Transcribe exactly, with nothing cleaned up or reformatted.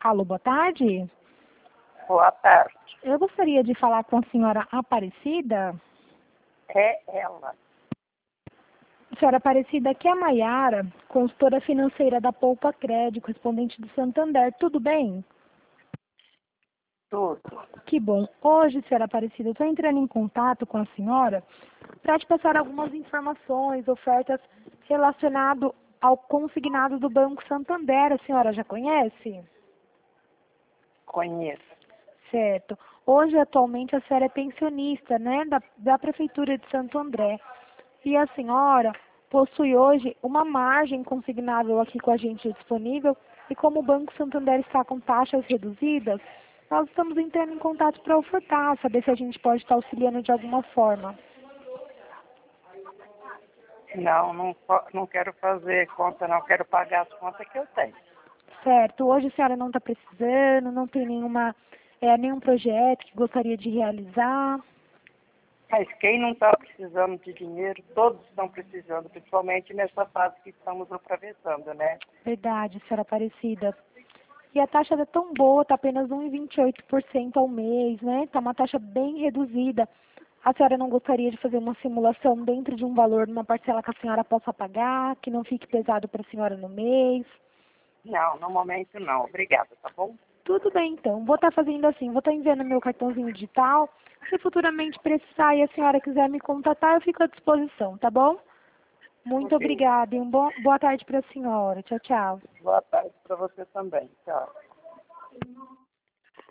Alô, boa tarde. Boa tarde. Eu gostaria de falar com a senhora Aparecida. É ela. Senhora Aparecida, aqui é a Maiara, consultora financeira da Poupa Crédito, correspondente do Santander. Tudo bem? Tudo. Que bom. Hoje, senhora Aparecida, eu estou entrando em contato com a senhora para te passar algumas informações, ofertas relacionadas ao consignado do Banco Santander. A senhora já conhece? Conheço. Certo. Hoje, atualmente, a senhora é pensionista, né, da, da Prefeitura de Santo André. E a senhora possui hoje uma margem consignável aqui com a gente disponível. E como o Banco Santander está com taxas reduzidas, nós estamos entrando em contato para ofertar, saber se a gente pode estar auxiliando de alguma forma. Não, não, po- não quero fazer conta, não quero pagar as contas que eu tenho. Certo. Hoje a senhora não está precisando, não tem nenhuma, é, nenhum projeto que gostaria de realizar. Mas quem não está precisando de dinheiro, todos estão precisando, principalmente nessa fase que estamos atravessando, né? Verdade, senhora Aparecida. E a taxa é tão boa, está apenas um vírgula vinte e oito por cento ao mês, né? Está uma taxa bem reduzida. A senhora não gostaria de fazer uma simulação dentro de um valor, numa parcela que a senhora possa pagar, que não fique pesado para a senhora no mês? Não, no momento não. Obrigada, tá bom? Tudo bem, então. Vou estar fazendo assim, vou estar enviando meu cartãozinho digital. Se futuramente precisar e a senhora quiser me contatar, eu fico à disposição, tá bom? Muito Ok. obrigada e um bom, boa tarde para a senhora. Tchau, tchau. Boa tarde para você também. Tchau.